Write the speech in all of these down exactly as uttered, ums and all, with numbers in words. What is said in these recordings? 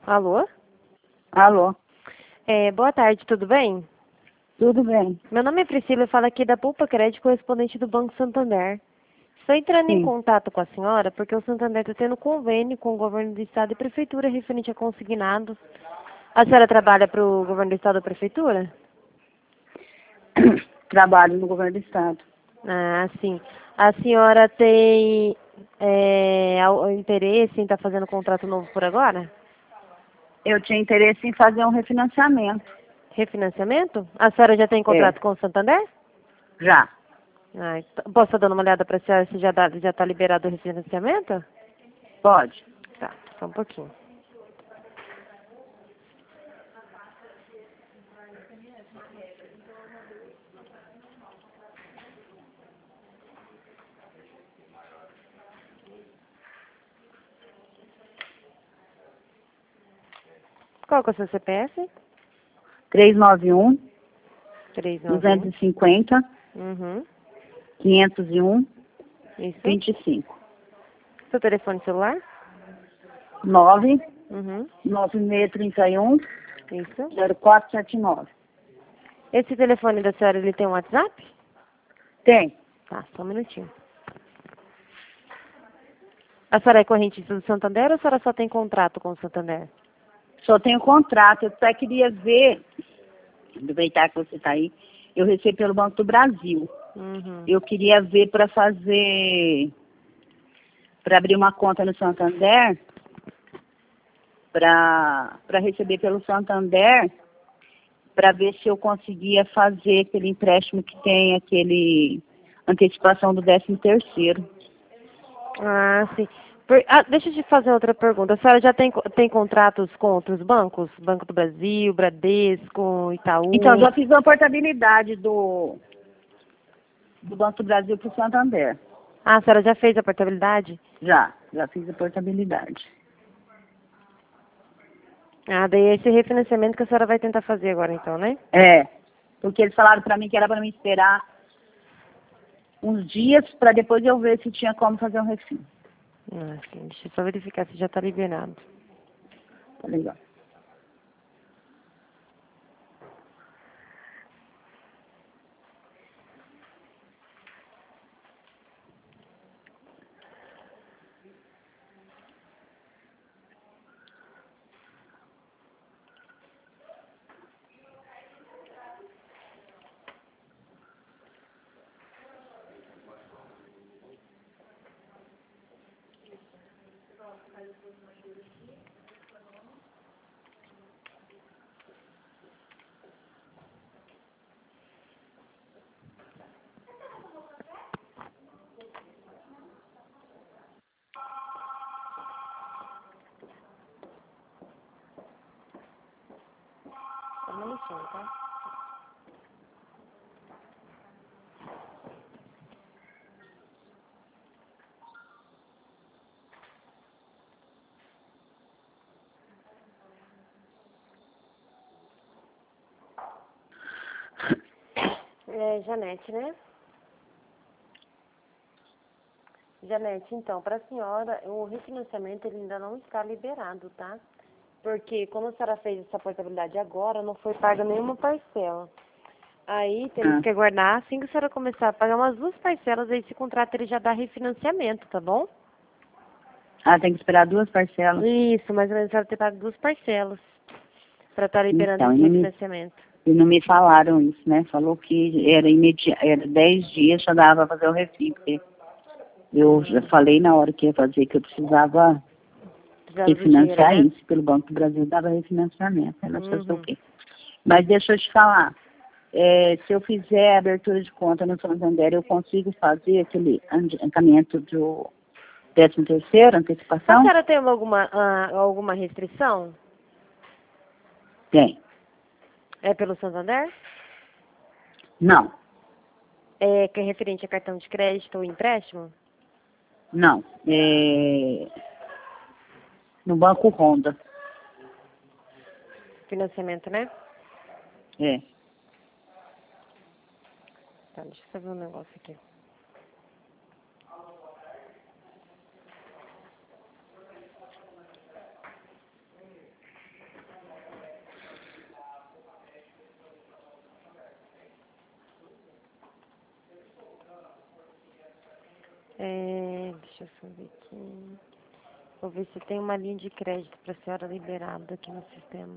Alô? Alô, É, boa tarde, tudo bem? tudo bem? Meu nome é Priscila, eu falo aqui da Poupa Crédito, correspondente do Banco Santander. Estou entrando em Sim. contato com a senhora porque o Santander está tendo convênio com o governo do estado e prefeitura referente a consignados. A senhora trabalha para o governo do estado ou prefeitura? Trabalho no governo do estado. Ah, sim. A senhora tem é, ao- interesse em estar fazendo contrato novo por agora? Eu tinha interesse em fazer um refinanciamento. Refinanciamento? A senhora já tem É, contrato com o Santander? já. Ah, então- posso estar dando uma olhada para a senhora se já está já tá liberado o refinanciamento? Pode. Tá, só um pouquinho. Qual que é o seu C P F? trezentos e noventa e um, trezentos e noventa e duzentos e cinquenta, um. Uhum. quinhentos e um, Isso. vinte e cinco. Seu telefone celular? nove Uhum. nove seis três um, Isso. zero quatro sete nove. Esse telefone da senhora, ele tem um WhatsApp? Tem. Tá, só um minutinho. A senhora é corrente do Santander ou a senhora só tem contrato com o Santander? Só tenho contrato. Eu até queria ver, aproveitar que você está aí, eu recebo pelo Banco do Brasil. Uhum. Eu queria ver para fazer, para abrir uma conta no Santander, para receber pelo Santander, para ver se eu conseguia fazer aquele empréstimo que tem aquele antecipação do décimo terceiro. Ah, sim. Per- ah, deixa eu te fazer outra pergunta. A senhora já tem, co- tem contratos com outros bancos? Banco do Brasil, Bradesco, Então, Itaú? já fiz a portabilidade do, do Banco do Brasil para o Santander. Ah, a senhora já fez a portabilidade? Já, já fiz a portabilidade. Ah, daí é esse refinanciamento que a senhora vai tentar fazer agora então, né? É, porque eles falaram para mim que era para mim esperar uns dias para depois eu ver se tinha como fazer um refim. Ah, sim. Deixa eu só verificar se já está liberado. Tá legal. Só um minutinho, tá? É, Janete, né? Janete, então, para a senhora, o refinanciamento ele ainda não está liberado, tá? Porque como a senhora fez essa portabilidade agora, não foi paga nenhuma parcela. Aí temos Ah, que aguardar, assim que a senhora começar a pagar umas duas parcelas, aí esse contrato ele já dá refinanciamento, tá bom? ah, tem que esperar duas parcelas. Isso, mais ou menos a senhora ter pago duas parcelas para estar liberando Então, e esse não me, refinanciamento. e não me falaram isso, né? Falou que era imediato, era dez dias, já dava para fazer o refim, porque eu já Hum, falei na hora que ia fazer que eu precisava precisava do dinheiro, refinanciar né? isso, pelo Banco do Brasil dava refinanciamento, ela fazer o Uhum. quê? Mas deixa eu te falar, é, se eu fizer a abertura de conta no Santander, eu consigo fazer aquele ande- encaminhamento do décimo terceiro, A antecipação? senhora tem alguma, ah, alguma restrição? Tem. É pelo Santander? Não, É que é referente a cartão de crédito ou empréstimo? não. É, no Banco Honda. Financiamento, né? É. Tá, deixa eu fazer um negócio aqui. É, deixa eu só ver aqui. Vou ver se tem uma linha de crédito para a senhora liberada aqui no sistema.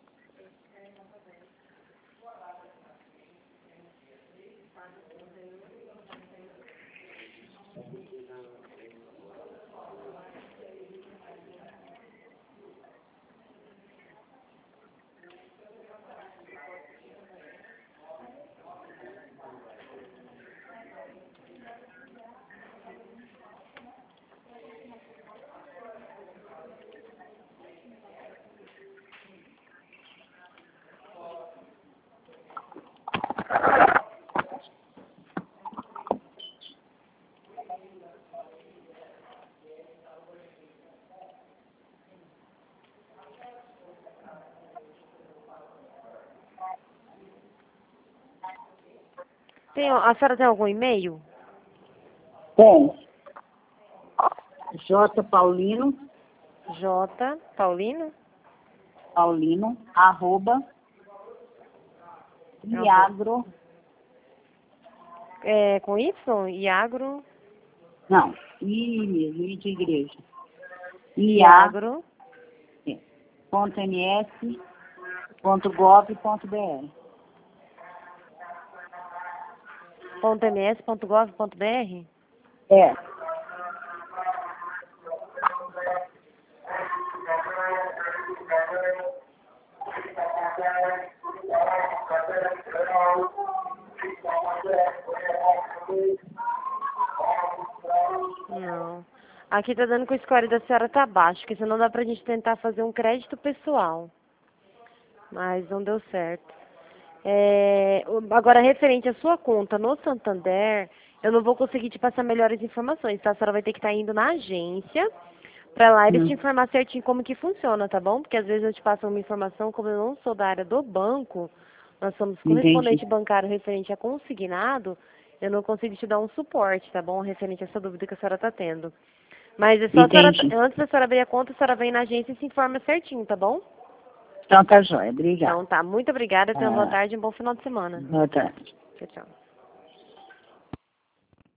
Tem, a senhora tem algum e-mail? Tem. J. Paulino. J. Paulino? Paulino, arroba, Iagro. É, com Y? Iagro? Não, I mesmo, I de igreja. Iagro. Ponto ms, ponto gov, ponto br. Ponto ms, ponto gov, ponto br? É. Não. Aqui tá dando que o score da senhora tá baixo, porque senão dá pra gente tentar fazer um crédito pessoal. Mas não deu certo. É, agora, referente à sua conta no Santander, eu não vou conseguir te passar melhores informações, tá? A senhora vai ter que estar indo na agência, pra lá eles Hum. te informar certinho como que funciona, tá bom? Porque às vezes eu te passo uma informação, como eu não sou da área do banco, nós somos correspondente Entendi. bancário referente a consignado, eu não consigo te dar um suporte, tá bom? Referente a essa dúvida que a senhora tá tendo. Mas é só a senhora, Entendi. antes da senhora abrir a conta, a senhora vem na agência e se informa certinho, tá bom? Então tá jóia, obrigada. Então tá, muito obrigada, tenha uma boa Ah, tarde e um bom final de semana. boa tarde. Tchau, tchau.